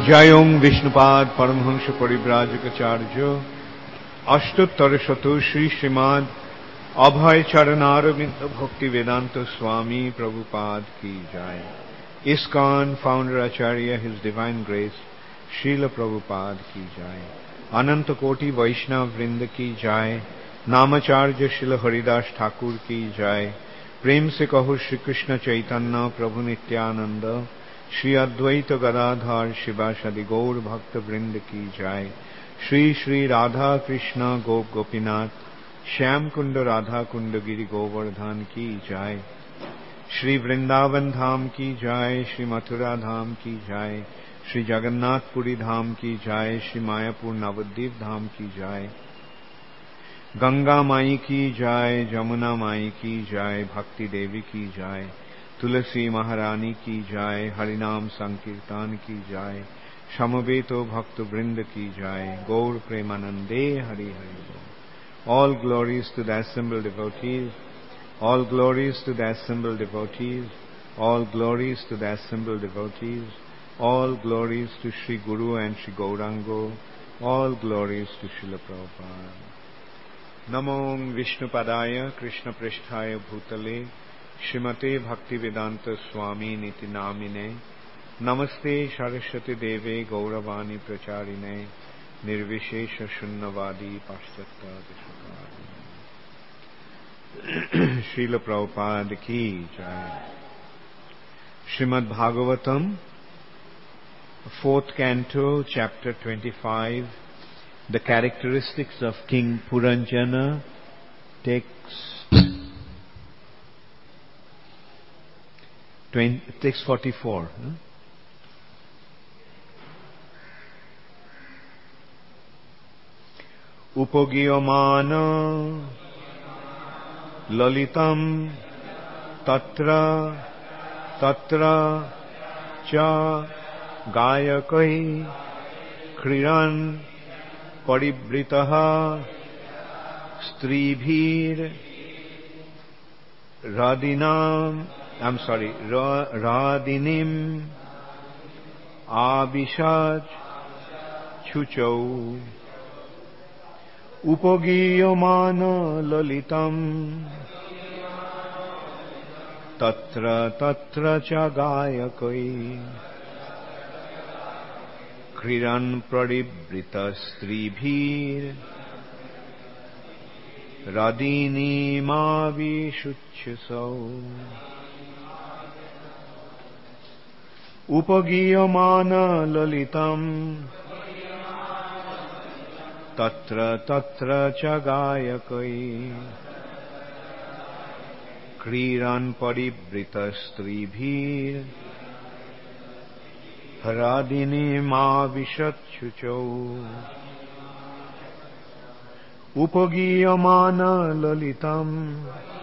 जयों विष्णुपाद परमहंस परिव्राजकाचार्य अष्टोत्तर शतो श्री श्रीमद अभय चरणारविंद भक्ति वेदांत स्वामी प्रभुपाद की जय। ISKCON founder acharya his divine grace Srila Prabhupada की जय। अनंत कोटि वैष्णव वृंद की जय। नामाचार्य श्रील हरिदास ठाकुर की जय। प्रेम से कहो श्री कृष्ण चैतन्य प्रभु नित्यानंद श्री अद्वैत गदाधर शिवासादि गौर भक्त वृंद की जय। श्री श्री राधा कृष्ण गोप गोपीनाथ श्याम कुंड राधा कुंड गिरि गोवर्धन की जय। श्री वृंदावन धाम की जय। श्री मथुरा धाम की जय। श्री जगन्नाथपुरी धाम की जय। श्री मायापुर नवद्वीप धाम की जय। गंगा माई की जय। जमुना माई की जय। भक्ति देवी की जय। तुलसी महारानी की जय। हरिनाम संकीर्तन की जय। समवेतो भक्त वृंद की जय। गौर प्रेमानंदे Hari Hari. All glories to the assembled devotees. All glories to the assembled devotees. All glories to the assembled devotees. All glories to Sri Guru and Sri Gaurango. All glories to Srila Prabhupada. Namo Vishnupadaya Krishna Pristhaya Bhutale Srimate Bhaktivedanta Swami Niti Namine Namaste Saraswati Deve Gauravani Pracharine Nirvishesha Shunnavadi Paschatya Deshakari। Srila Prabhupada ki jai। Srimad Bhagavatam, 4th Canto, Chapter 25, the characteristics of King Puranjana, text 44. Upogiyamana lalitam tatra tatra cha gayakai kriran paribritaha stribhir radinim abhishaj chuchau Upogiyamana lalitam tatra tatra cha gayakai kriran paribrita stribhir radini mavishuchasau Upogiyamana lalitam tatra tatra cha gayakai kriran paribrita stribhir radini mavishuchau Upogiyamana lalitam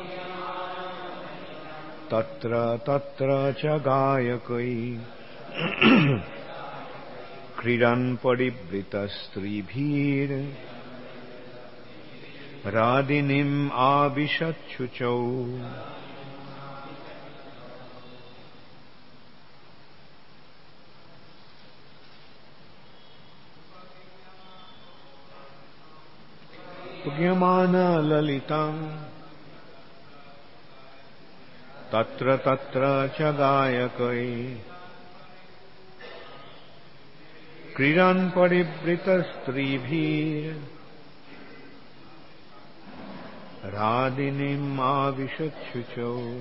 tatra tatra cha gayakai kriran paribrita stribhir radinim abhishachuchau Upogiyamana lalitam tatra tatra cha gayakai kriran paribrita stribhir radinim avishachuchau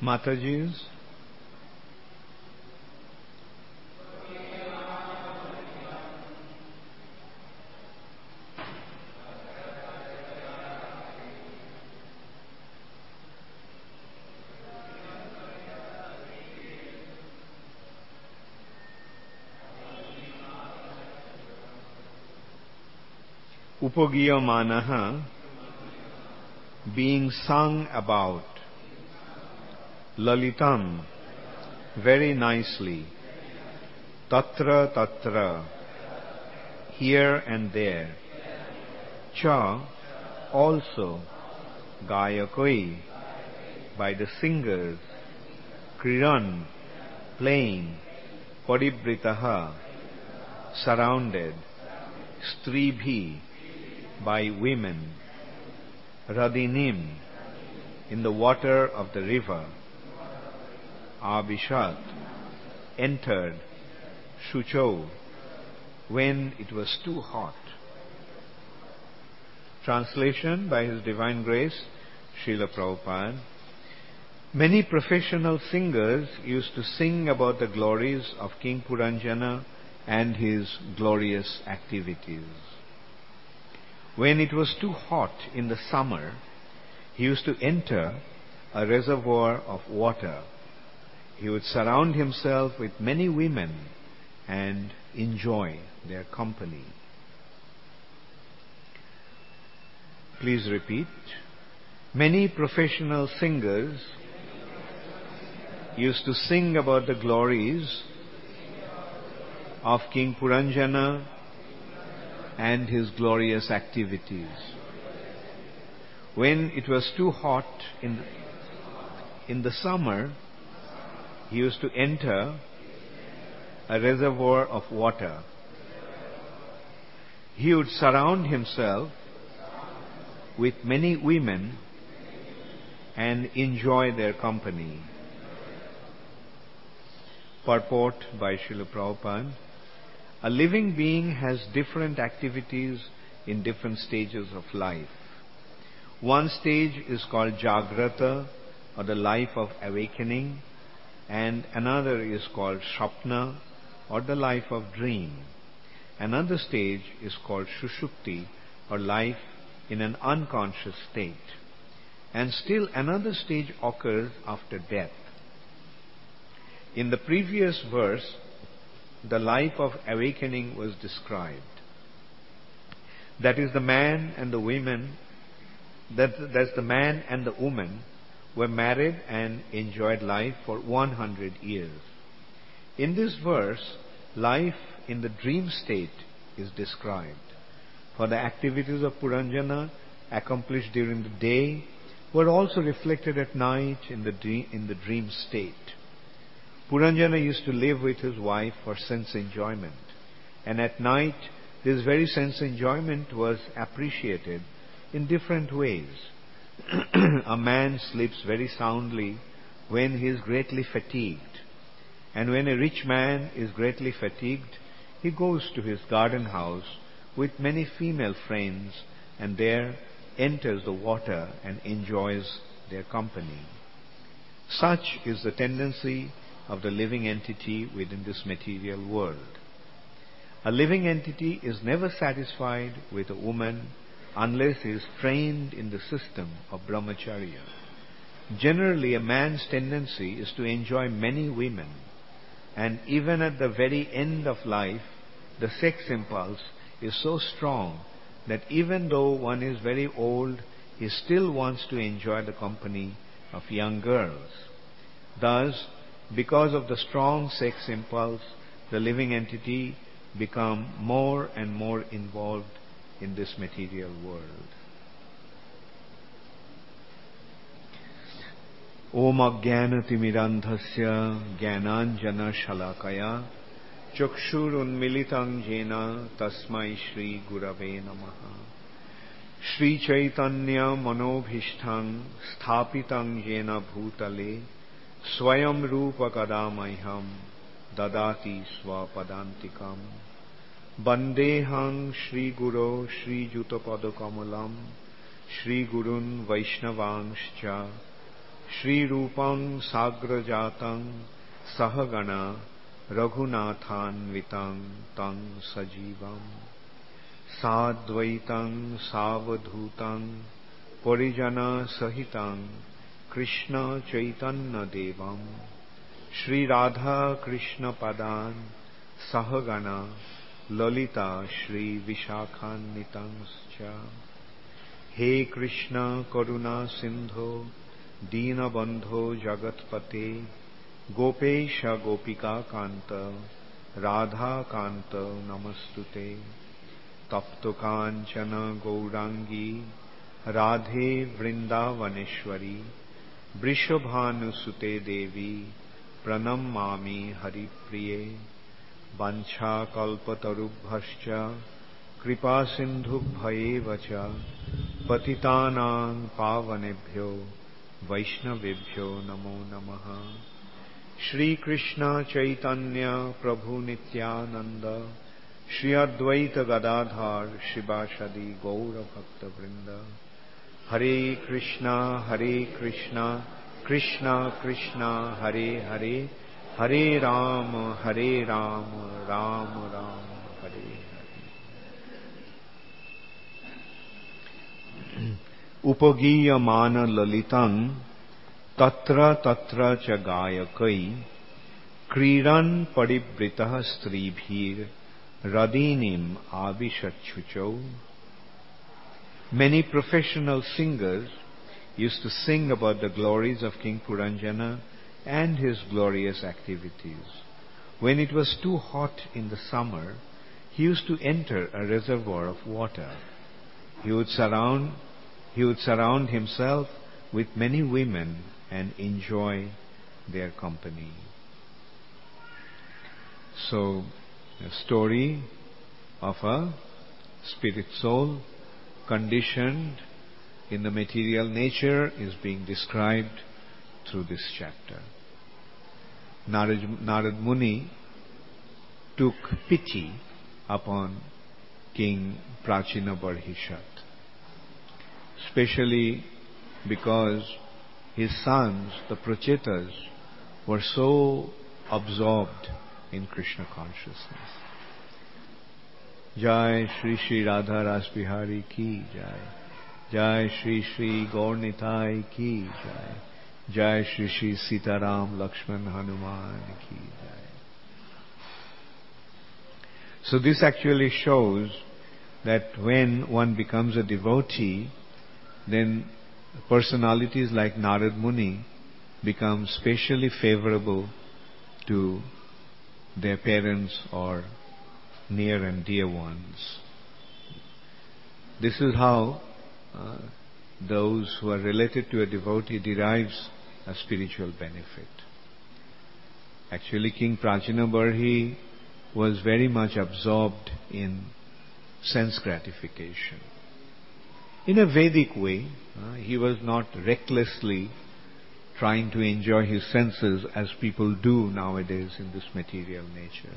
Matajis. Upagiyamanaha, being sung about. Lalitam, very nicely. Tatra tatra, here and there. Cha, also. Gayakoi, by the singers. Kriran, playing. Paribritaha, surrounded. Stribhi, by women. Radinim, in the water of the river. Abhishat, entered. Shucho, when it was too hot. Translation by His Divine Grace, Srila Prabhupada. Many professional singers used to sing about the glories of King Puranjana and his glorious activities. When it was too hot in the summer, he used to enter a reservoir of water. He would surround himself with many women and enjoy their company. Please repeat. Many professional singers used to sing about the glories of King Puranjana and his glorious activities. When it was too hot in the summer, he used to enter a reservoir of water. He would surround himself with many women and enjoy their company. Purport by Srila Prabhupada. A living being has different activities in different stages of life. One stage is called Jagrata, or the life of awakening, and another is called Shapna, or the life of dream. Another stage is called Shushupti, or life in an unconscious state. And still another stage occurs after death. In the previous verse, the life of awakening was described. That is, the man and the women, that's the man and the woman were married and enjoyed life for 100 years. In this verse, life in the dream state is described. For the activities of Puranjana accomplished during the day were also reflected at night in the dream state. Puranjana used to live with his wife for sense enjoyment, and at night this very sense enjoyment was appreciated in different ways. A man sleeps very soundly when he is greatly fatigued, and when a rich man is greatly fatigued, he goes to his garden house with many female friends and there enters the water and enjoys their company. Such is the tendency of the living entity within this material world. A living entity is never satisfied with a woman unless he is trained in the system of brahmacharya. Generally, a man's tendency is to enjoy many women, and even at the very end of life, the sex impulse is so strong that even though one is very old, he still wants to enjoy the company of young girls. Thus, because of the strong sex impulse, the living entity become more and more involved in this material world. Om Ajnanatimirandhasya Jnananjana Shalakaya Chakshurunmilitam Jena Tasmai Shri Gurave Namaha. Shri Chaitanya Manobhishtham Sthapitam Jena Bhutale Swayam Rupa Kadamayham Dadati Swapadantikam Bandehang Shri Guru Shri Jutapadakamalam Shri Gurun Vaishnavangscha Shri Rupam Sagrajatam Sahagana Raghunathanvitam Tang Sajivam Sadvaitam Savadhutam Parijana Sahitam Krishna Chaitanya Devam Shri Radha Krishna Padan Sahagana Lalita Shri Vishakhanitanscha He Krishna Karuna Sindho Dina Bandho Jagatpate Gopesha Gopika Kanta Radha Kanta Namastute Tapto Kanchana Gaurangi Radhe Vrindavaneshwari Vrishabhanusute Devi Pranamami Hari Priye Vancha Kalpatarubhascha Kripa Sindhubhye Vacha Patitanang Pavanebhyo Vaishnavebhyo Namo Namaha Shri Krishna Chaitanya Prabhu Nityananda Shri Advaita Gadadhar Shivashadi Gaura Bhakta Vrinda Hare Krishna Krishna Krishna Hare Hare Hare Rama Rama Rama Hare Hare Upagiyamana Lalitam Tatra Tatra Cha Gayakai Kriran Padibritah Stribhir Radinim Abhishachucho. Many professional singers used to sing about the glories of King Puranjana and his glorious activities. When it was too hot in the summer, he used to enter a reservoir of water. He would surround himself with many women and enjoy their company. So, a story of a spirit soul conditioned in the material nature is being described through this chapter. Narad Muni took pity upon King Prachina Barhishat, especially because his sons, the Prachetas, were so absorbed in Krishna consciousness. Jai Shri Shri Radha Ras Bihari ki Jai. Jai Shri Shri Gaur Nitai ki Jai. Jai Shri Shri Sitaram Lakshman Hanuman ki Jai. So this actually shows that when one becomes a devotee, then personalities like Narad Muni become specially favorable to their parents or near and dear ones. This is how those who are related to a devotee derives a spiritual benefit. Actually, King Prachina Barhi was very much absorbed in sense gratification. In a Vedic way, he was not recklessly trying to enjoy his senses as people do nowadays in this material nature.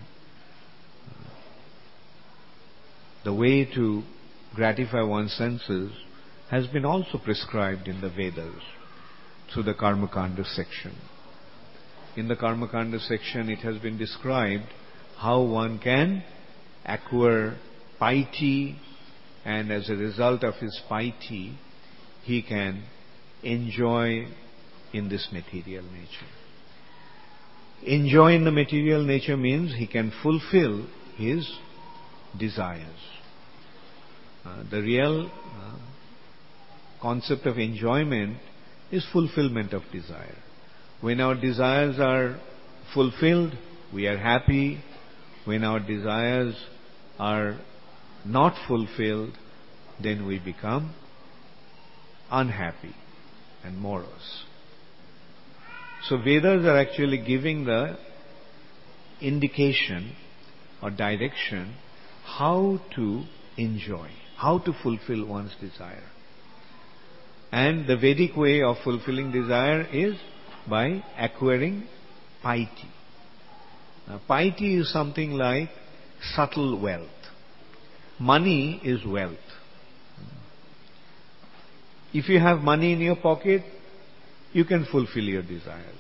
The way to gratify one's senses has been also prescribed in the Vedas through the Karmakanda section. In the Karmakanda section, it has been described how one can acquire piety, and as a result of his piety, he can enjoy in this material nature. Enjoy in the material nature means he can fulfill his desires. The real concept of enjoyment is fulfillment of desire. When our desires are fulfilled, we are happy. When our desires are not fulfilled, then we become unhappy and morose. So Vedas are actually giving the indication or direction how to enjoy, how to fulfill one's desire. And the Vedic way of fulfilling desire is by acquiring piety. Now, piety is something like subtle wealth. Money is wealth. If you have money in your pocket, you can fulfill your desires.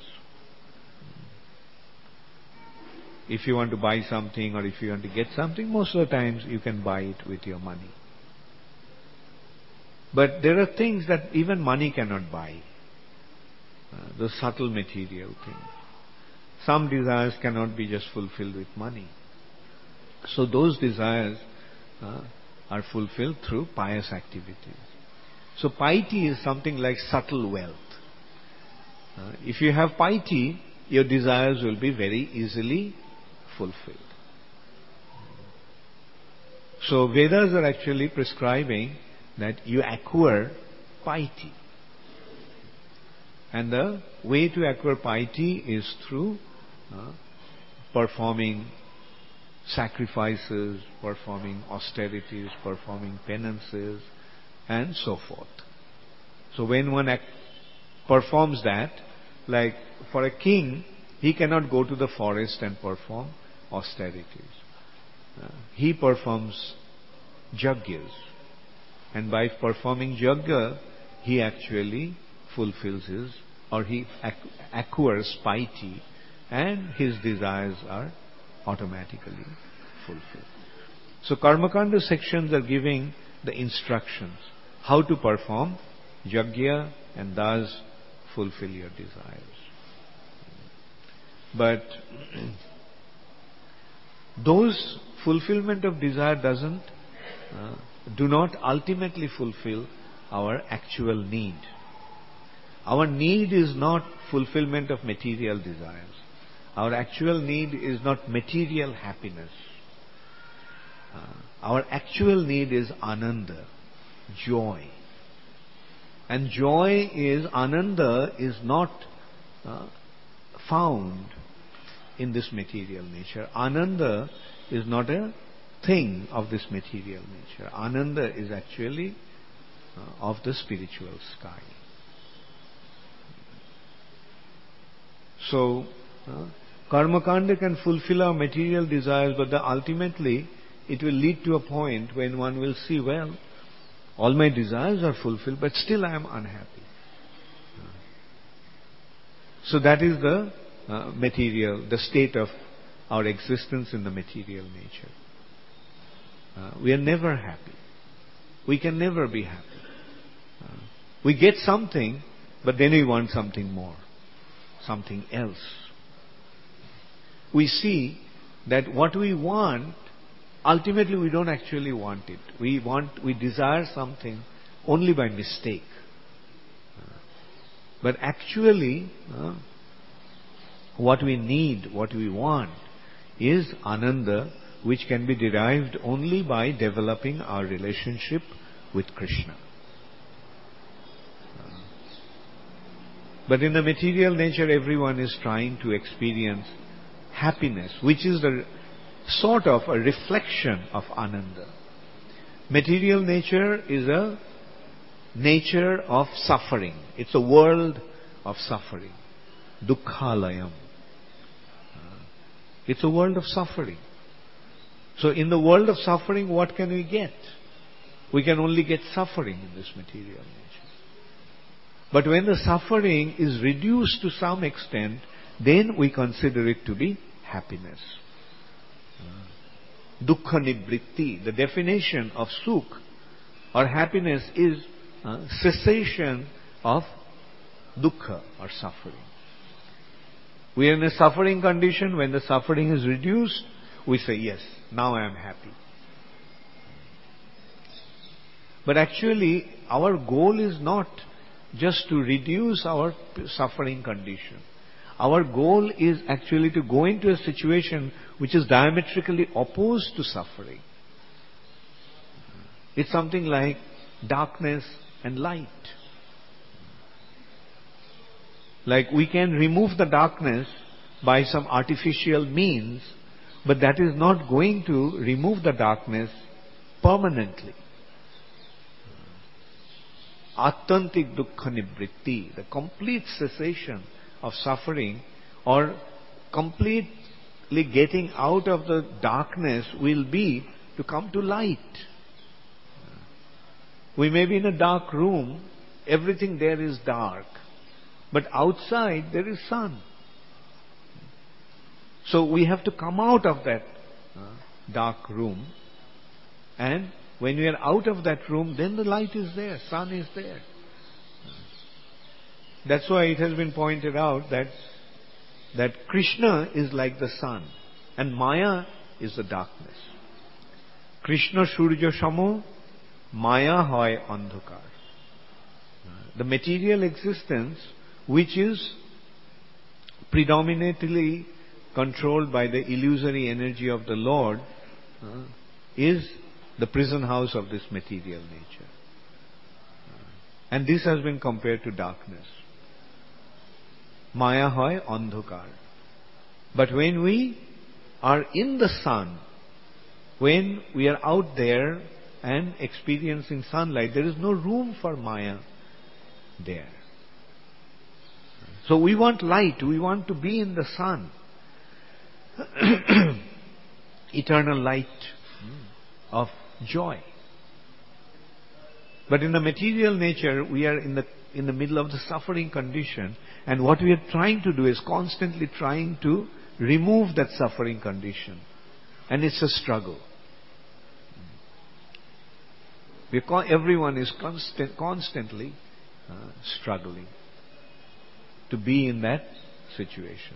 If you want to buy something or if you want to get something, most of the times you can buy it with your money. But there are things that even money cannot buy. The subtle material things. Some desires cannot be just fulfilled with money. So those desires are fulfilled through pious activities. So piety is something like subtle wealth. If you have piety, your desires will be very easily fulfilled. So Vedas are actually prescribing that you acquire piety. And the way to acquire piety is through performing sacrifices, performing austerities, performing penances, and so forth. So when one performs that, like for a king, he cannot go to the forest and perform austerities. He performs yajnas. And by performing yajna, he actually fulfills he acquires piety, and his desires are automatically fulfilled. So Karmakanda sections are giving the instructions how to perform yajna and thus fulfill your desires. But those fulfillment of desire do not ultimately fulfill our actual need. Our need is not fulfillment of material desires. Our actual need is not material happiness. Our actual need is ananda, joy. And ananda is not found in this material nature. Ananda is not a thing of this material nature. Ananda is actually of the spiritual sky. So, Karmakanda can fulfill our material desires, but ultimately it will lead to a point when one will see, well, all my desires are fulfilled, but still I am unhappy. So that is the the state of our existence in the material nature. We are never happy. We can never be happy. We get something, but then we want something more, something else. We see that what we want, ultimately we don't actually want it. We desire something only by mistake. But actually, what we need, what we want, is ananda, which can be derived only by developing our relationship with Krishna. But in the material nature, everyone is trying to experience happiness, which is the sort of a reflection of ananda. Material nature is a nature of suffering. It's a world of suffering. Dukkhalayam. It's a world of suffering. So in the world of suffering, what can we get? We can only get suffering in this material nature. But when the suffering is reduced to some extent, then we consider it to be happiness. Dukkha nibritti, the definition of sukh or happiness is cessation of dukkha or suffering. We are in a suffering condition. When the suffering is reduced, we say, yes, now I am happy. But actually, our goal is not just to reduce our suffering condition. Our goal is actually to go into a situation which is diametrically opposed to suffering. It's something like darkness and light. Like we can remove the darkness by some artificial means, but that is not going to remove the darkness permanently. Attantik dukkha nibritti, the complete cessation of suffering or completely getting out of the darkness will be to come to light. We may be in a dark room, everything there is dark. But outside there is sun. So we have to come out of that dark room, and when we are out of that room, then the light is there, sun is there. That's why it has been pointed out that Krishna is like the sun and Maya is the darkness. Krishna Surya Samo, Maya hoy andhakar. The material existence, which is predominantly controlled by the illusory energy of the Lord, is the prison house of this material nature. And this has been compared to darkness. Maya hoy andhakar. But when we are in the sun, when we are out there and experiencing sunlight, there is no room for Maya there. So we want light, we want to be in the sun. Eternal light of joy. But in the material nature, we are in the middle of the suffering condition, and what we are trying to do is constantly trying to remove that suffering condition. And it's a struggle. Everyone is constantly struggling to be in that situation.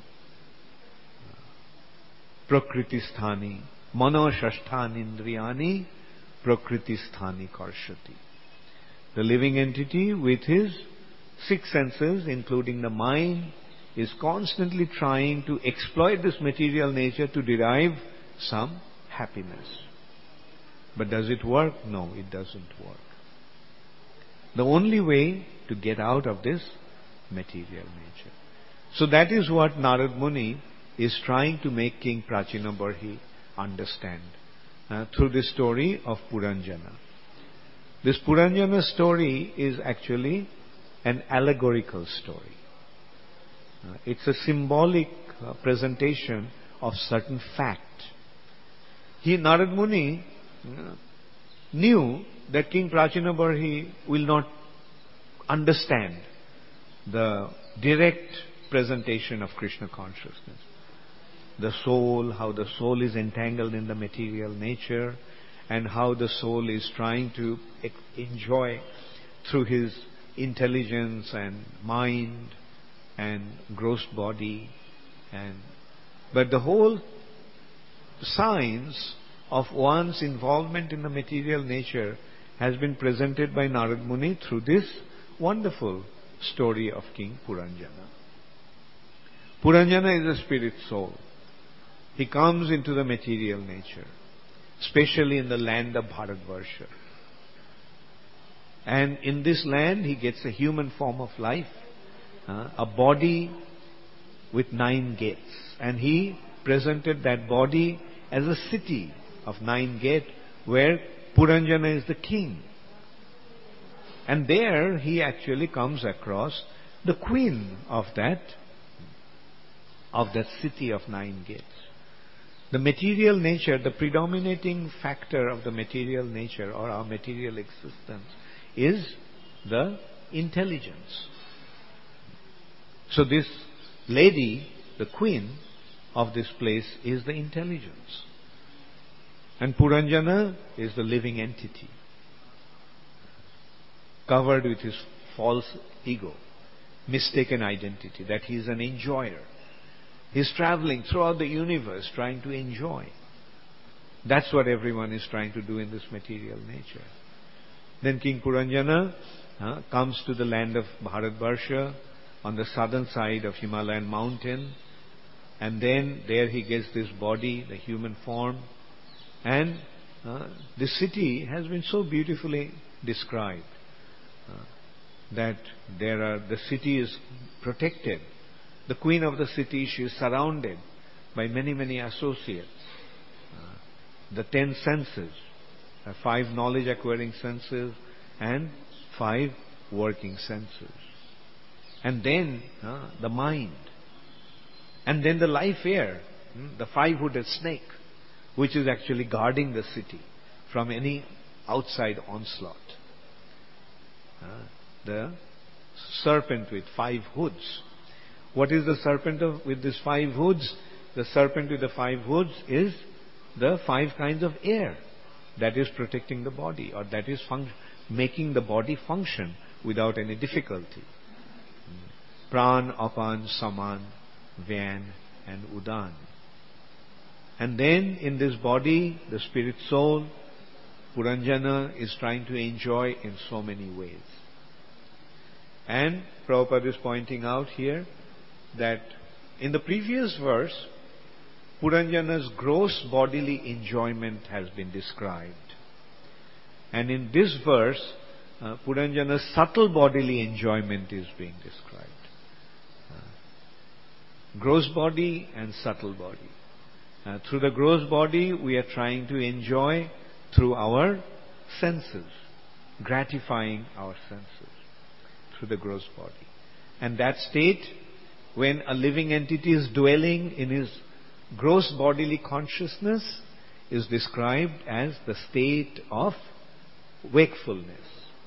Prakriti sthani, mano shasthani indriyani, prakriti sthani karshati. The living entity with his 6 senses, including the mind, is constantly trying to exploit this material nature to derive some happiness. But does it work? No, it doesn't work. The only way to get out of this material nature. So that is what Narad Muni is trying to make King Prachina Barhi understand through the story of Puranjana. This Puranjana story is actually an allegorical story. It's a symbolic presentation of certain fact. Narad Muni knew that King Prachina Barhi will not understand the direct presentation of Krishna consciousness. The soul, how the soul is entangled in the material nature, and how the soul is trying to enjoy through his intelligence and mind and gross body. But the whole science of one's involvement in the material nature has been presented by Narad Muni through this wonderful story of King Puranjana. Puranjana is a spirit soul. He comes into the material nature, especially in the land of Bharatvarsha. And in this land, he gets a human form of life, a body with 9 gates. And he presented that body as a city of 9 gates, where Puranjana is the king. And there he actually comes across the queen of that city of 9 gates. The material nature, the predominating factor of the material nature or our material existence is the intelligence. So this lady, the queen of this place, is the intelligence. And Puranjana is the living entity, covered with his false ego, mistaken identity, that he is an enjoyer. He's traveling throughout the universe trying to enjoy. That's what everyone is trying to do in this material nature. Then King Puranjana comes to the land of Bharatvarsha on the southern side of Himalayan mountain, and then there he gets this body, the human form, and the city has been so beautifully described that the city is protected. The queen of the city, she is surrounded by many, many associates. The 10 senses, 5 knowledge acquiring senses and 5 working senses. And then the mind. And then the live air, the 5-hooded snake, which is actually guarding the city from any outside onslaught. The serpent with 5 hoods. What is the serpent with these 5 hoods? The serpent with the 5 hoods is the 5 kinds of air that is protecting the body, or that is making the body function without any difficulty. Pran, Apan, Saman, Vyan and Udan. And then in this body, the spirit soul, Puranjana is trying to enjoy in so many ways. And Prabhupada is pointing out here that in the previous verse, Puranjana's gross bodily enjoyment has been described. And in this verse, Puranjana's subtle bodily enjoyment is being described. Gross body and subtle body. Through the gross body, we are trying to enjoy through our senses, gratifying our senses through the gross body. And that state, when a living entity is dwelling in his gross bodily consciousness, is described as the state of wakefulness.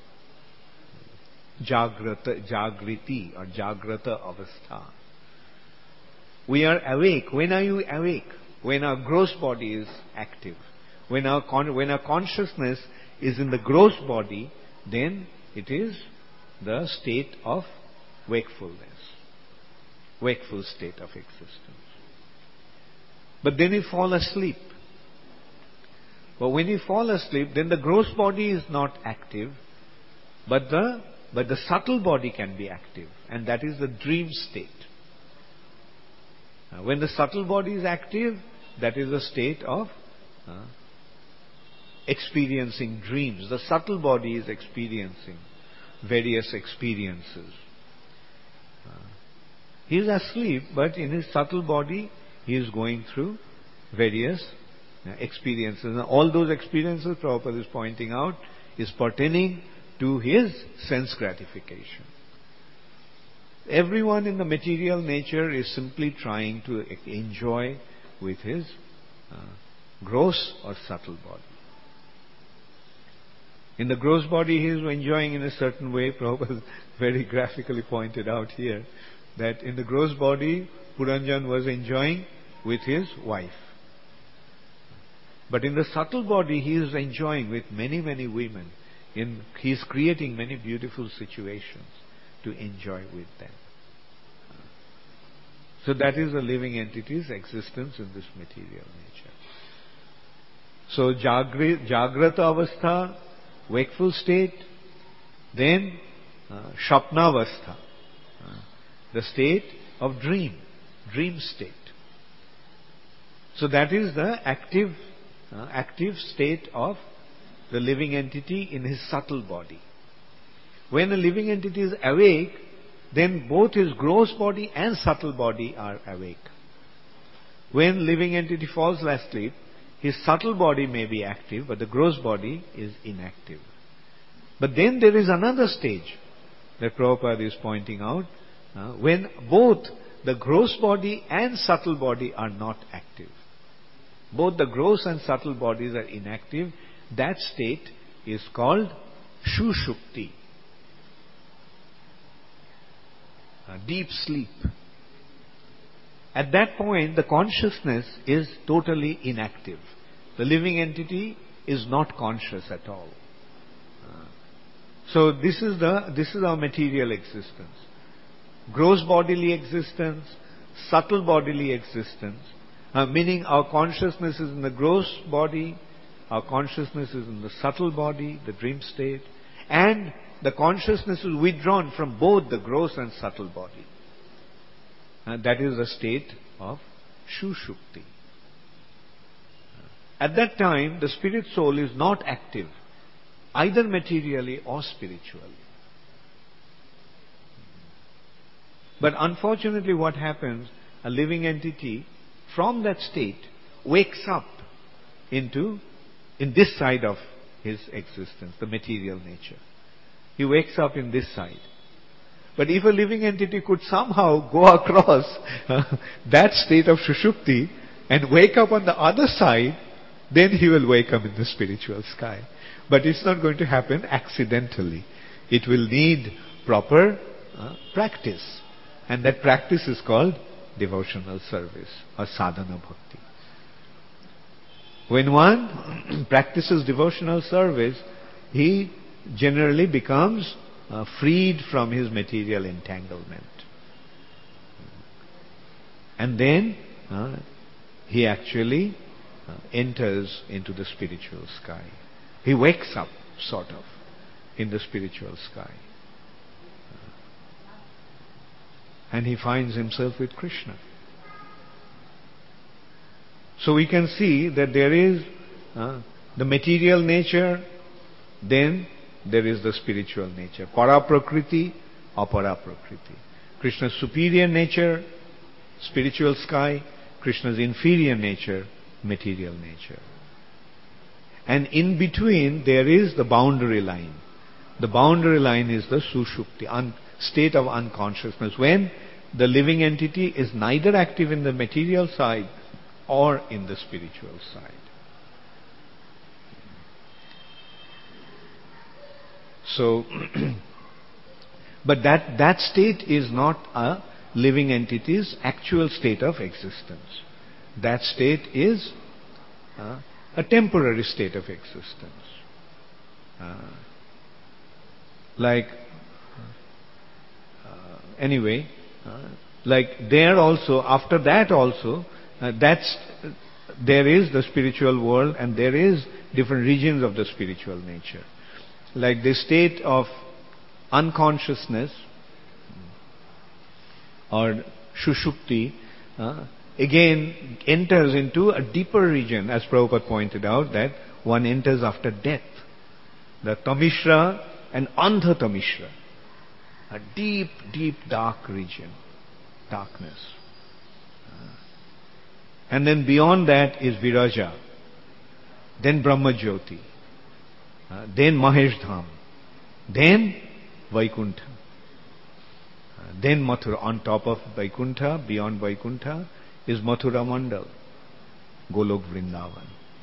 Jagriti or Jagrata Avastha. We are awake. When are you awake? When our gross body is active. When our consciousness is in the gross body, then it is the state of wakefulness. Wakeful state of existence. But then you fall asleep. But when you fall asleep, then the gross body is not active, but the subtle body can be active, and that is the dream state. When the subtle body is active, that is a state of experiencing dreams. The subtle body is experiencing various experiences. He is asleep, but in his subtle body, he is going through various experiences. And all those experiences, Prabhupada is pointing out, is pertaining to his sense gratification. Everyone in the material nature is simply trying to enjoy with his gross or subtle body. In the gross body he is enjoying in a certain way. Prabhupada very graphically pointed out here that in the gross body Puranjan was enjoying with his wife. But in the subtle body he is enjoying with many, many women. He is creating many beautiful situations to enjoy with them. So that is the living entity's existence in this material nature. So Jagrata Avastha, wakeful state, then Shapna Avastha, the state of dream state. So that is the active state of the living entity in his subtle body. When a living entity is awake, then both his gross body and subtle body are awake. When living entity falls asleep, his subtle body may be active, but the gross body is inactive. But then there is another stage that Prabhupada is pointing out, when both the gross body and subtle body are not active. Both the gross and subtle bodies are inactive. That state is called Shushupti, deep sleep. At that point, the consciousness is totally inactive. The living entity is not conscious at all. So this is our material existence. Gross bodily existence, subtle bodily existence, meaning our consciousness is in the gross body, our consciousness is in the subtle body, the dream state, and the consciousness is withdrawn from both the gross and subtle body. That is the state of Shushupti. At that time, the spirit soul is not active, either materially or spiritually. But unfortunately what happens, a living entity from that state wakes up in this side of his existence, the material nature. He wakes up in this side. But if a living entity could somehow go across that state of Shushupti and wake up on the other side, then he will wake up in the spiritual sky. But it's not going to happen accidentally. It will need proper practice. And that practice is called devotional service or sadhana bhakti. When one practices devotional service, he generally becomes freed from his material entanglement. And then he actually enters into the spiritual sky. He wakes up, sort of, in the spiritual sky. And he finds himself with Krishna. So we can see that there is the material nature, then there is the spiritual nature. Para prakriti, apara prakriti. Krishna's superior nature, spiritual sky. Krishna's inferior nature, material nature. And in between there is the boundary line. The boundary line is the sushupti, state of unconsciousness, when the living entity is neither active in the material side or in the spiritual side. So, but that state is not a living entity's actual state of existence. That state is a temporary state of existence. Anyway, like there also, after that also, there is the spiritual world and there is different regions of the spiritual nature. Like the state of unconsciousness or Shushupti again enters into a deeper region, as Prabhupada pointed out, that one enters after death. The Tamishra and Andha Tamishra, a deep, deep dark region, darkness. And then beyond that is Viraja, then Brahma Jyoti, then Mahesh Dham, then Vaikuntha, then Mathura. On top of Vaikuntha, beyond Vaikuntha, is Mathura Mandal, Golok Vrindavan.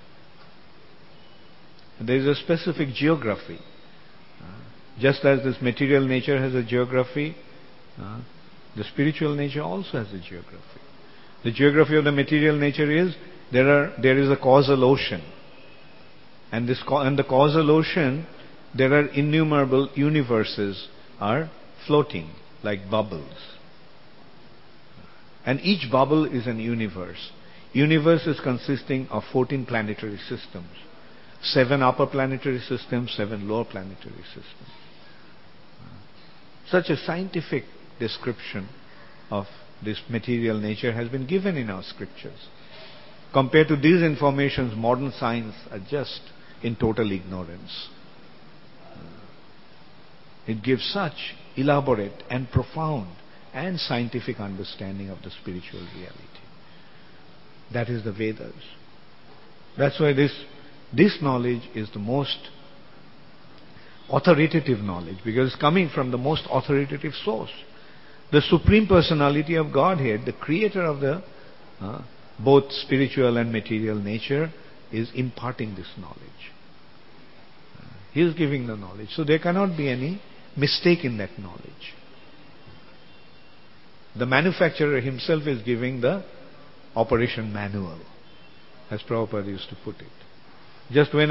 There is a specific geography. Just as this material nature has a geography, the spiritual nature also has a geography. The geography of the material nature is there is a causal ocean, and the causal ocean, there are innumerable universes are floating like bubbles, and each bubble is an universe. Universe is consisting of 14 planetary systems, 7 upper planetary systems, 7 lower planetary systems. Such a scientific description of this material nature has been given in our scriptures. Compared to these informations, modern science are just in total ignorance. It gives such elaborate and profound and scientific understanding of the spiritual reality. That is the Vedas. That's why this knowledge is the most authoritative knowledge, because it's coming from the most authoritative source. The Supreme Personality of Godhead, the creator of the both spiritual and material nature, is imparting this knowledge. He is giving the knowledge. So there cannot be any mistake in that knowledge. The manufacturer himself is giving the operation manual, as Prabhupada used to put it. Just when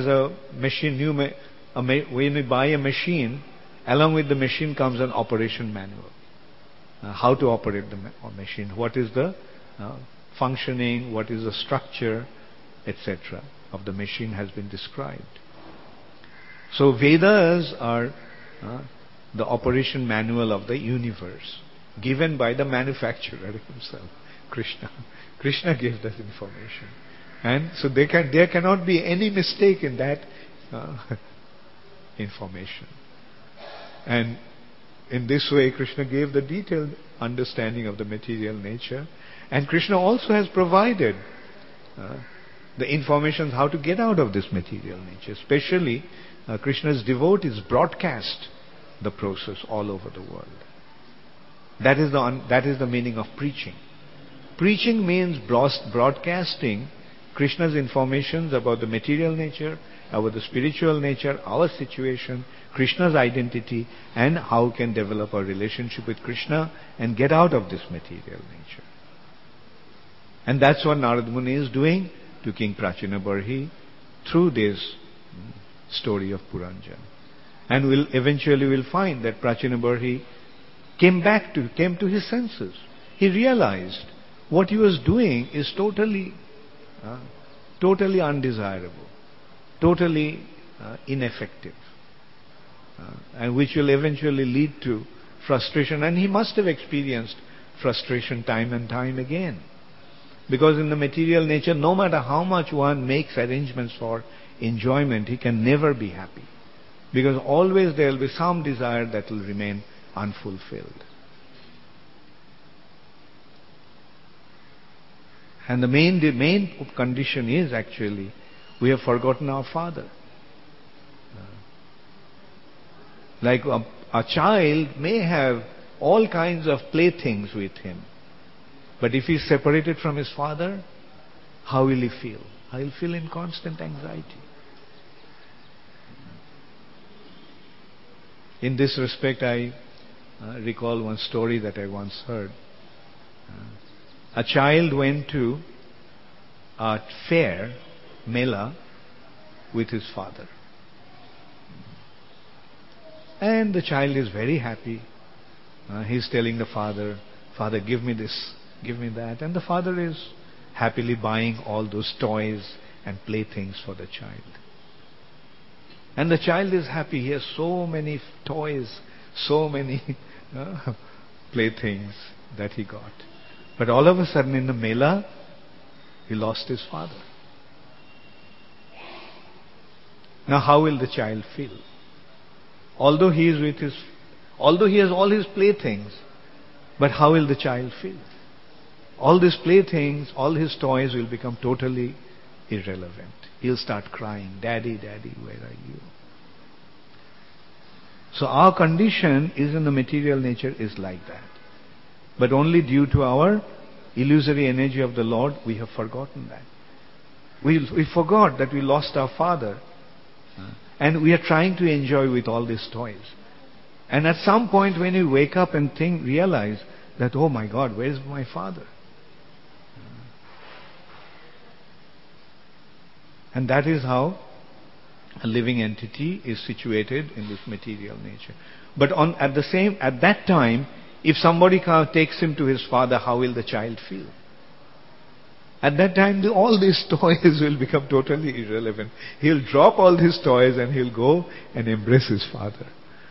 when we buy a machine, along with the machine comes an operation manual. How to operate the machine, what is the functioning, what is the structure, etc. of the machine has been described. So Vedas are the operation manual of the universe, given by the manufacturer himself, Krishna. Krishna gave that information. And so there cannot be any mistake in that information. And in this way, Krishna gave the detailed understanding of the material nature. And Krishna also has provided the information how to get out of this material nature. Especially, Krishna's devotees broadcast the process all over the world. That is the meaning of preaching. Preaching means broadcasting Krishna's informations about the material nature, about the spiritual nature, our situation, Krishna's identity, and how we can develop our relationship with Krishna and get out of this material nature. And that's what Narad Muni is doing to King Prachina Barhi through this story of Puranjan. And we'll find that Prachina Barhi came to his senses. He realized what he was doing is totally undesirable, totally ineffective, and which will eventually lead to frustration. And he must have experienced frustration time and time again. Because in the material nature, no matter how much one makes arrangements for enjoyment, he can never be happy. Because always there will be some desire that will remain unfulfilled. And the main condition is actually we have forgotten our Father. Like a child may have all kinds of playthings with him, but if he is separated from his father, how will he feel? He will feel in constant anxiety. In this respect, I recall one story that I once heard. A child went to a fair, Mela, with his father. And the child is very happy. He's telling the father, "Father, give me this, give me that." And the father is happily buying all those toys and playthings for the child. And the child is happy. He has so many toys, so many playthings that he got. But all of a sudden in the Mela, he lost his father. Now how will the child feel? Although he has all his playthings, but how will the child feel? All these playthings, all his toys will become totally irrelevant. He'll start crying, "Daddy, Daddy, where are you?" So our condition is in the material nature is like that. But only due to our illusory energy of the Lord, we have forgotten that. We forgot that we lost our Father. And we are trying to enjoy with all these toys. And at some point when we wake up and realize that, oh my God, where is my Father? And that is how a living entity is situated in this material nature. But at that time, if somebody takes him to his father, how will the child feel? At that time, all these toys will become totally irrelevant. He'll drop all these toys and he'll go and embrace his father.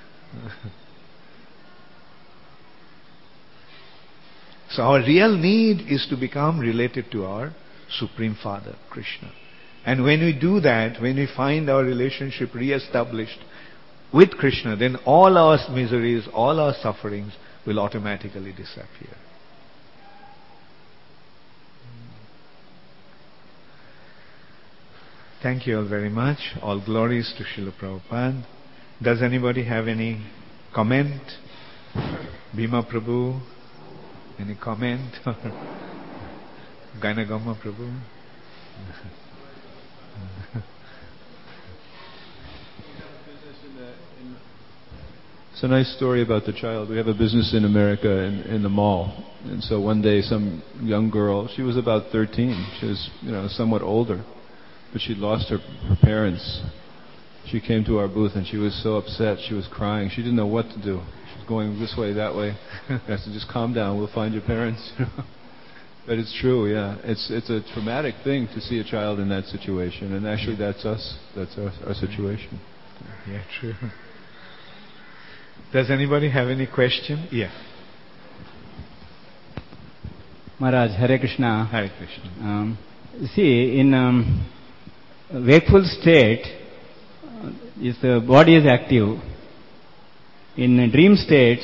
So our real need is to become related to our Supreme Father, Krishna. And when we do that, when we find our relationship re-established with Krishna, then all our miseries, all our sufferings will automatically disappear. Thank you all very much. All glories to Srila Prabhupada. Does anybody have any comment? Bhima Prabhu, any comment? Ganagama Prabhu? It's a nice story about the child. We have a business in America in the mall. And so one day some young girl, she was about 13. She was, somewhat older. But she'd lost her parents. She came to our booth and she was so upset. She was crying. She didn't know what to do. She was going this way, that way. I said, "Just calm down. We'll find your parents." But it's true, yeah. It's a traumatic thing to see a child in that situation. And actually that's us. That's our situation. Yeah, true. Does anybody have any question? Yeah. Maharaj, Hare Krishna. Hare Krishna. See, in wakeful state, the body is active. In dream state,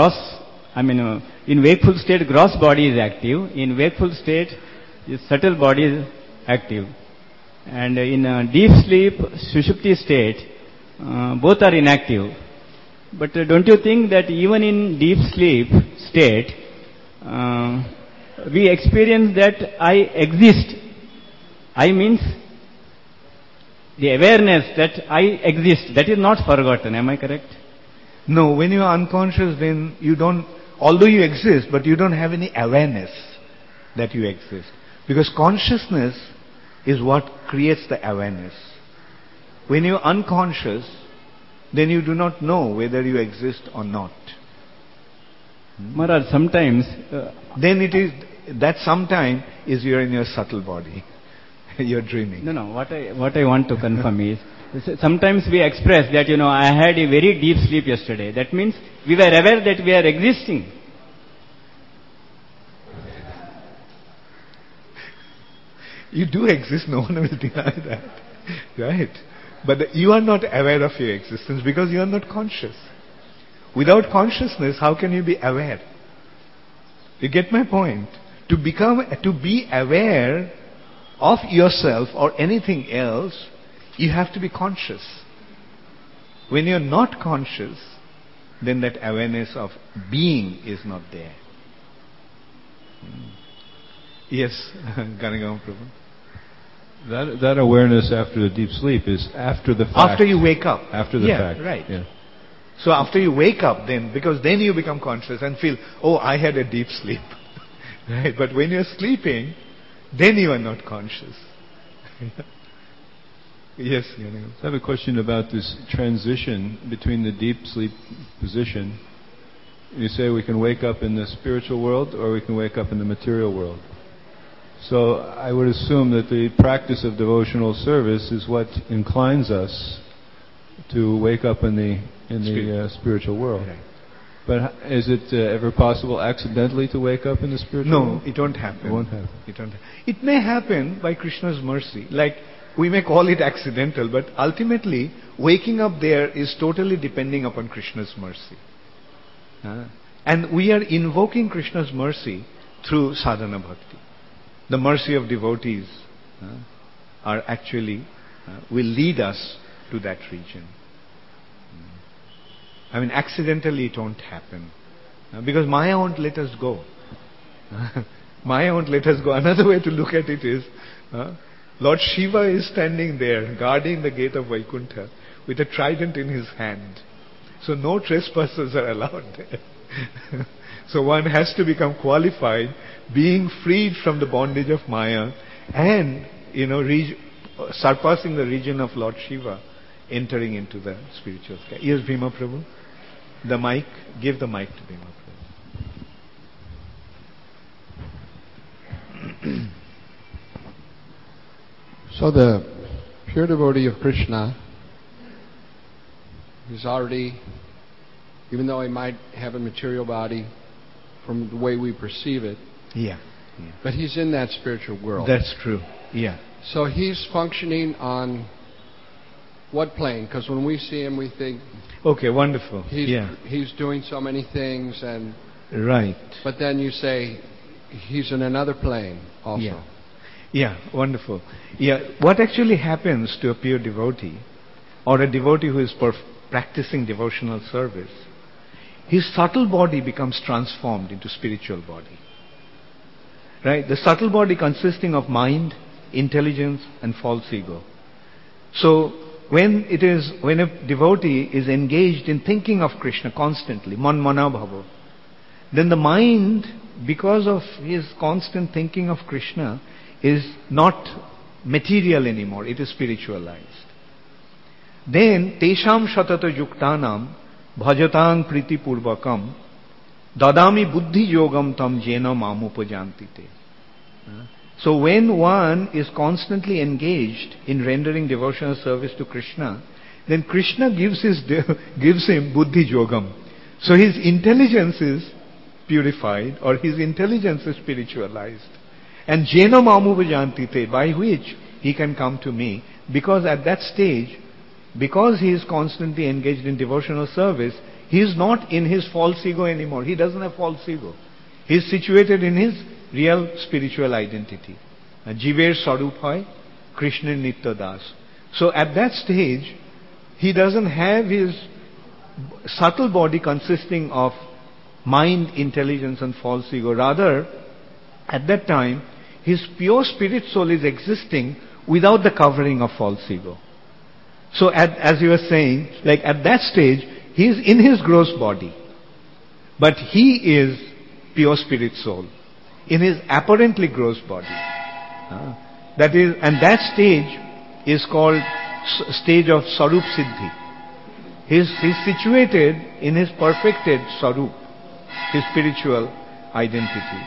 in wakeful state, gross body is active. In wakeful state, the subtle body is active. And in deep sleep, Sushupti state, both are inactive. But don't you think that even in deep sleep state, we experience that I exist I means the awareness that I exist, that is not forgotten. Am I correct? No, when you are unconscious, then you don't, although you exist, but you don't have any awareness that you exist. Because consciousness is what creates the awareness. When you are unconscious, then you do not know whether you exist or not. Maharaj, sometimes... then it is, that sometime is you are in your subtle body. You're dreaming. No. What I want to confirm is, sometimes we express that, I had a very deep sleep yesterday. That means we were aware that we are existing. You do exist, no one will deny that. Right? But you are not aware of your existence because you are not conscious. Without consciousness, how can you be aware? You get my point? To be aware of yourself or anything else, you have to be conscious. When you're not conscious, then that awareness of being is not there. Yes, Ganagam Prabhu. That awareness after the deep sleep is after the fact. After you wake up. After the fact. Right. Yeah. So after you wake up then, because then you become conscious and feel, oh, I had a deep sleep. Right? But when you're sleeping, then you are not conscious. Yes, Ganagam. I have a question about this transition between the deep sleep position. You say we can wake up in the spiritual world or we can wake up in the material world. So I would assume that the practice of devotional service is what inclines us to wake up in the spiritual world. Right. But is it ever possible accidentally to wake up in the spiritual world? No, it won't happen. It won't happen. It may happen by Krishna's mercy. Like, we may call it accidental, but ultimately, waking up there is totally depending upon Krishna's mercy. And we are invoking Krishna's mercy through sadhana bhakti. The mercy of devotees are actually, will lead us to that region. I mean, accidentally it won't happen. Because Maya won't let us go. Maya won't let us go. Another way to look at it is, Lord Shiva is standing there, guarding the gate of Vaikuntha, with a trident in his hand. So no trespassers are allowed there. So one has to become qualified, being freed from the bondage of Maya, and, surpassing the region of Lord Shiva, entering into the spiritual sky. Yes, Bhima Prabhu? The mic, give the mic to Bhima Prabhu. So the pure devotee of Krishna is already, even though he might have a material body from the way we perceive it, but he's in that spiritual world. That's true. Yeah. So he's functioning on what plane? Because when we see him, we think, okay, wonderful. He's doing so many things, and right. But then you say he's in another plane also. Yeah, wonderful. Yeah, what actually happens to a pure devotee, or a devotee who is practicing devotional service, his subtle body becomes transformed into spiritual body. Right? The subtle body consisting of mind, intelligence, and false ego. So when a devotee is engaged in thinking of Krishna constantly, man mana bhavo, then the mind, because of his constant thinking of Krishna, is not material anymore, it is spiritualized. Then, tesham shatata yuktanam bhajatang priti purvakam dadami buddhi yogam tam jena mamupajantite. So when one is constantly engaged in rendering devotional service to Krishna, then Krishna gives him buddhi yogam. So his intelligence is purified, or his intelligence is spiritualized. And jena mamupajantite, by which he can come to me, because at that stage, because he is constantly engaged in devotional service, he is not in his false ego anymore. He doesn't have false ego. He is situated in his real spiritual identity. Jiver Sarup hai, Krishna Nitya Das. So at that stage, he doesn't have his subtle body consisting of mind, intelligence and false ego. Rather, at that time, his pure spirit soul is existing without the covering of false ego. So as you were saying, like at that stage, he is in his gross body, but he is pure spirit soul in his apparently gross body. That is, and that stage is called stage of Sarup Siddhi. He's situated in his perfected Sarup, his spiritual identity.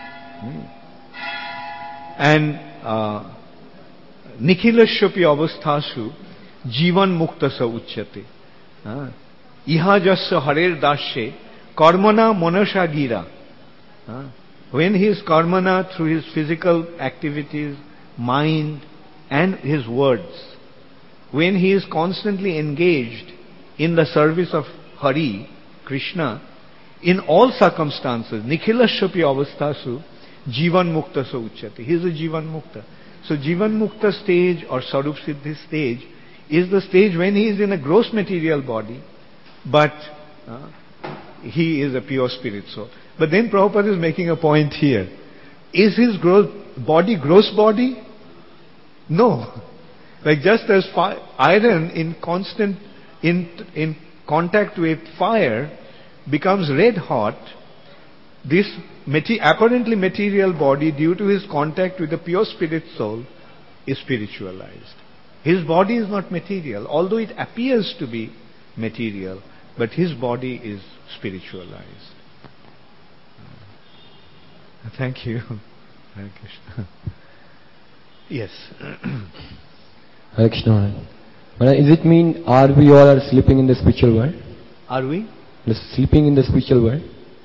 And Nikhilashapi avasthasu jivan muktasa uchyate. Iha jasya harer dashe karmana manasa gira. When he is karmana through his physical activities, mind and his words, when he is constantly engaged in the service of Hari, Krishna, in all circumstances, Nikhilashapi avasthasu jivan mukta sa uchyate. He is a jivan mukta. So jivan mukta stage or Sarup Siddhi stage is the stage when he is in a gross material body, but he is a pure spirit soul. But then Prabhupada is making a point here. Is his gross body? No. Like just as iron in constant in contact with fire becomes red hot, this apparently material body, due to his contact with the pure spirit soul, is spiritualized. His body is not material, although it appears to be material, but his body is spiritualized. Thank you. Hare Krishna. Yes. Hare Krishna. But does it mean are we all are sleeping in the spiritual world? Are we? Sleeping in the spiritual world?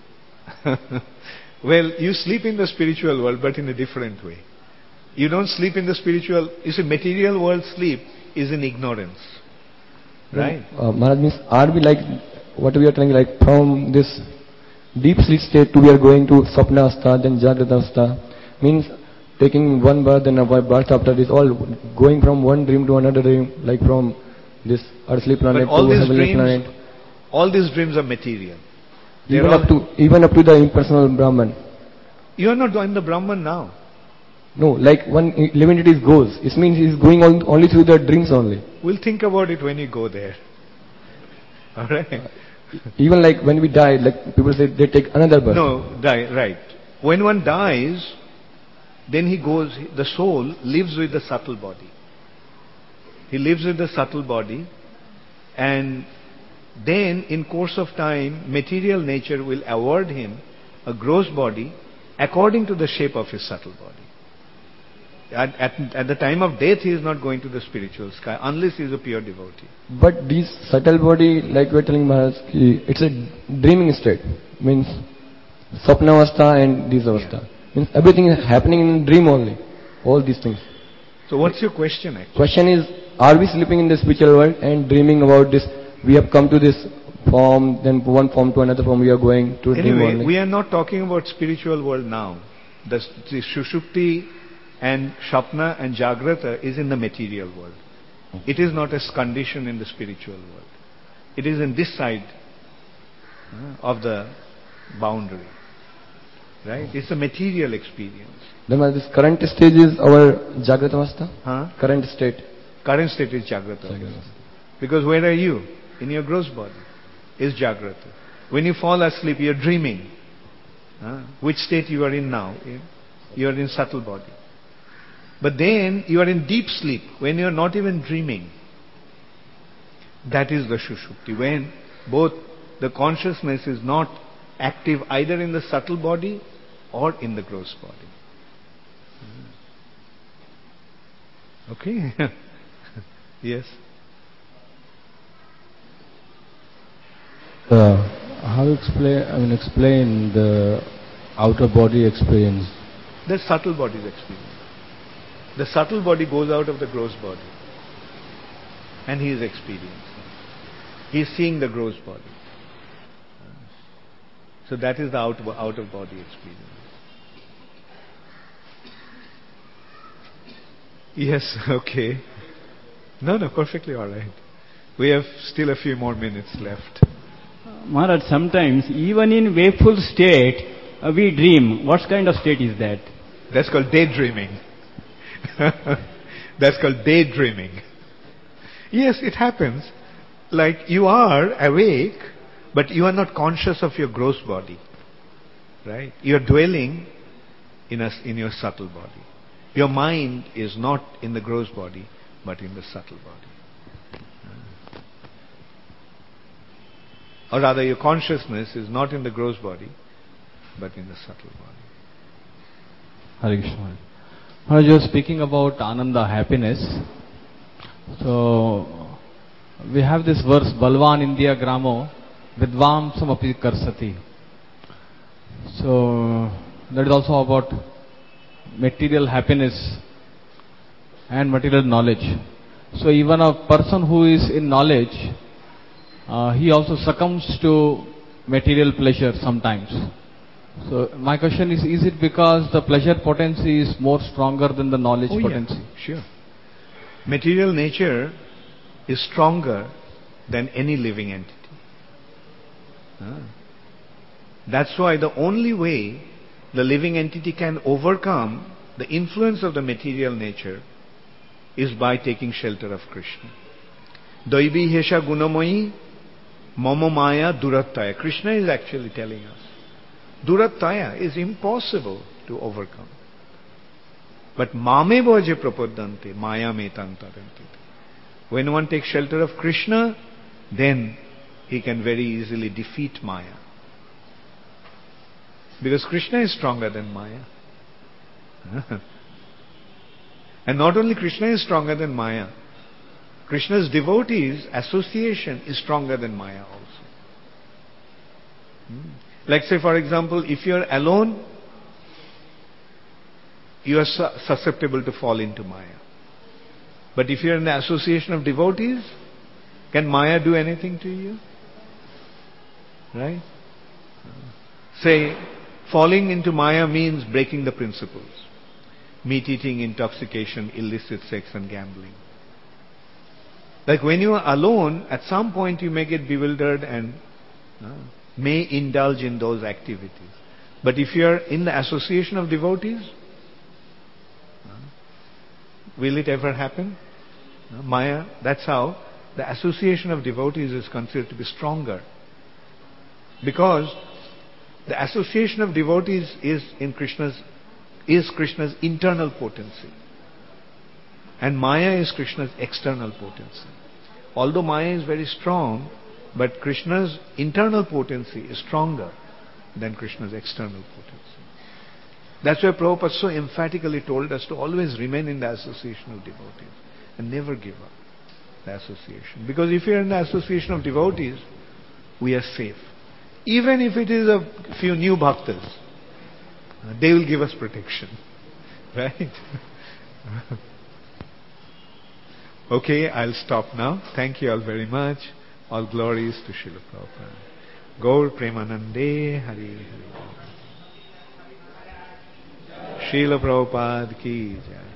Well, you sleep in the spiritual world, but in a different way. You don't sleep in the spiritual. You see, material world sleep is in ignorance, right? Maharaj, means are we like what we are telling, like from this deep sleep state to we are going to Sapna Avastha, then Jagrata Avastha, means taking one birth and a birth after this, all going from one dream to another dream, like from this earthly planet to heavenly planet. All these dreams are material. Even up to the impersonal Brahman. You are not in the Brahman now. No, like one living entity goes. It means he is going only through the dreams only. We'll think about it when you go there. Alright? Even like when we die, like people say they take another birth. No, right. When one dies, then he goes, the soul lives with the subtle body. He lives with the subtle body, and then in course of time, material nature will award him a gross body according to the shape of his subtle body. At the time of death, he is not going to the spiritual sky unless he is a pure devotee. But this subtle body, like we are telling Maharaj, it's a dreaming state. Means Sapna Avastha and this Avastha. Means everything is happening in dream only. All these things. So what's your question actually? Question is, are we sleeping in the spiritual world and dreaming about this? We have come to this form, then one form to another form we are going to dream only. We are not talking about spiritual world now. The Sushupti and Shapna and Jagrata is in the material world. It is not a condition in the spiritual world. It is in this side of the boundary. Right? It's a material experience. Then this current stage is our Jagrata Avastha? Current state. Current state is Jagrata Avastha. Because where are you? In your gross body is Jagrata. When you fall asleep, you are dreaming. Which state you are in now? You are in subtle body. But then you are in deep sleep when you are not even dreaming. That is the Sushupti. When both the consciousness is not active either in the subtle body or in the gross body. Okay? Yes. How explain the outer body experience? The subtle body's experience. The subtle body goes out of the gross body, and he is experiencing. He is seeing the gross body. So that is the out of body experience. Yes, okay. No, perfectly all right. We have still a few more minutes left. Maharaj, sometimes even in wakeful state, we dream. What kind of state is that? That's called daydreaming. That's called daydreaming. Yes, it happens. Like you are awake, but you are not conscious of your gross body. Right? You are dwelling in your subtle body. Your mind is not in the gross body, but in the subtle body. Or rather, your consciousness is not in the gross body, but in the subtle body. Hare Krishna. When you were speaking about Ananda, happiness, so we have this verse, Balvan India Gramo, Vidvam Samapi Karsati. So that is also about material happiness and material knowledge. So even a person who is in knowledge, he also succumbs to material pleasure sometimes. So my question is it because the pleasure potency is more stronger than the knowledge potency? Yeah, sure. Material nature is stronger than any living entity. That's why the only way the living entity can overcome the influence of the material nature is by taking shelter of Krishna. Daivi hesha gunamoyi mama maya durattaya. Krishna is actually telling us. Durattaya is impossible to overcome. But mame bhaje prapaddante maya metan taranti. When one takes shelter of Krishna, then he can very easily defeat Maya. Because Krishna is stronger than Maya. And not only Krishna is stronger than Maya, Krishna's devotees' association is stronger than Maya also. Like say for example, if you are alone, you are susceptible to fall into Maya. But if you are in the association of devotees, can Maya do anything to you? Right? Say, falling into Maya means breaking the principles. Meat eating, intoxication, illicit sex and gambling. Like when you are alone, at some point you may get bewildered and may indulge in those activities. But if you are in the association of devotees, will it ever happen? Maya, that's how the association of devotees is considered to be stronger. Because the association of devotees is Krishna's internal potency. And Maya is Krishna's external potency. Although Maya is very strong, but Krishna's internal potency is stronger than Krishna's external potency. That's why Prabhupada so emphatically told us to always remain in the association of devotees and never give up the association. Because if we are in the association of devotees, we are safe. Even if it is a few new bhaktas, they will give us protection. Right? Okay, I'll stop now. Thank you all very much. All glories to Srila Prabhupada. Gaur Premanande Hari Hari. Srila Prabhupada ki jai.